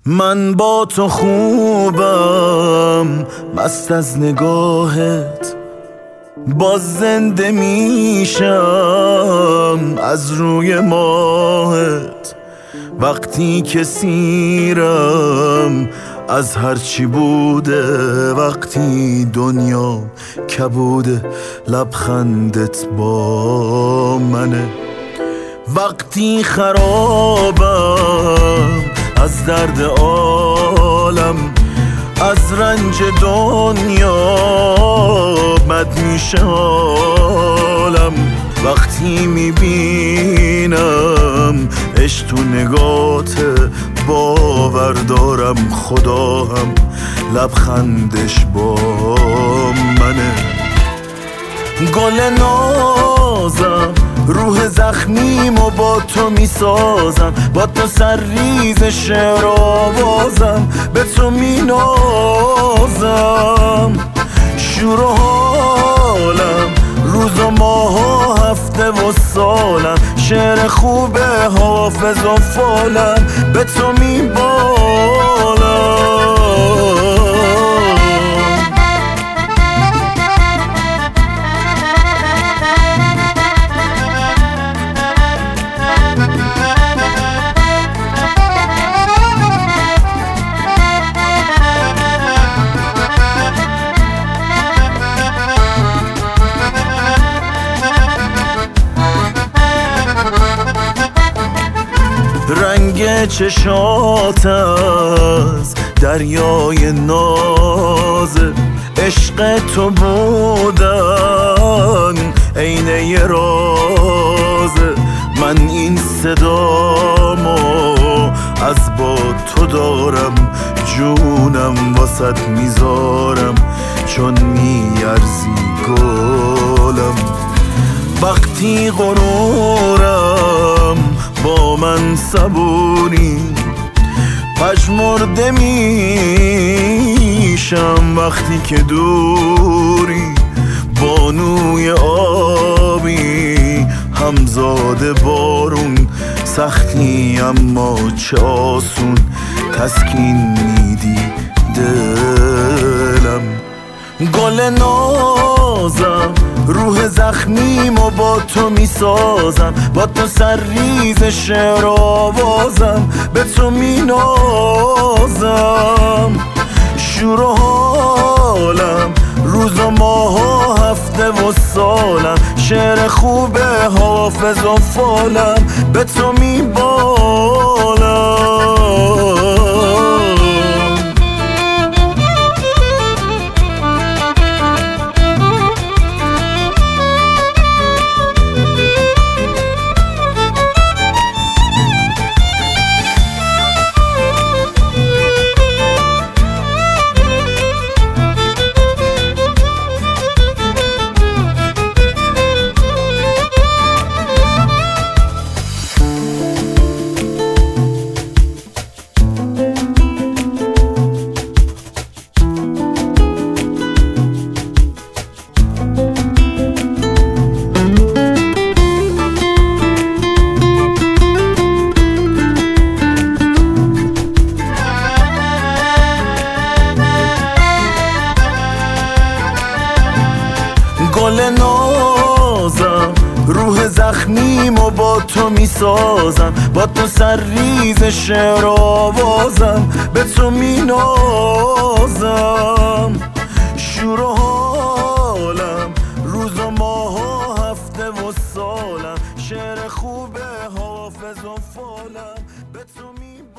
من با تو خوبم، مست از نگاهت، باز زنده میشم از روی ماهت. وقتی که سیرم از هرچی بوده، وقتی دنیا کبوده، لبخندت با منه. وقتی خرابم از درد عالم، از رنج دنیا بد میشه حالم. وقتی میبینم عشق تو نگاته، باور دارم خدا هم لبخندش با منه. گل نازم روح زخمیمو با تو میسازم، با تو سرریز شعر آوازم، به تو مینازم. شور و حالم روز و ماه و هفته و سالم، شعر خوب حافظ و فالم، به تو میبالم. رنگ چشات از دریای نازه، عشق تو بودن عینه ی رازه. من این صدامو از با تو دارم، جونم واسط میذارم چون میارزی گلم. وقتی غرورم با من صبوری، پژمرده میشم وقتی که دوری. بانوی آبی همزاد بارون، سختی اما چه آسون تسکین میدی دلم. گل نازم روح زخمیمو با تو میسازم، با تو سرریز شعر آوازم، به تو مینازم. شور و حالم روز و ماه و هفته و سالم، شعر خوب حافظ و فالم، به تو میبالم. گل نازم روح زخمیمو با تو میسازم، با تو سرریز شعر آوازم، به تو مینازم. شور و حالم روز و ماه و هفته و سالم، شعر خوب حافظ و فالم، به تو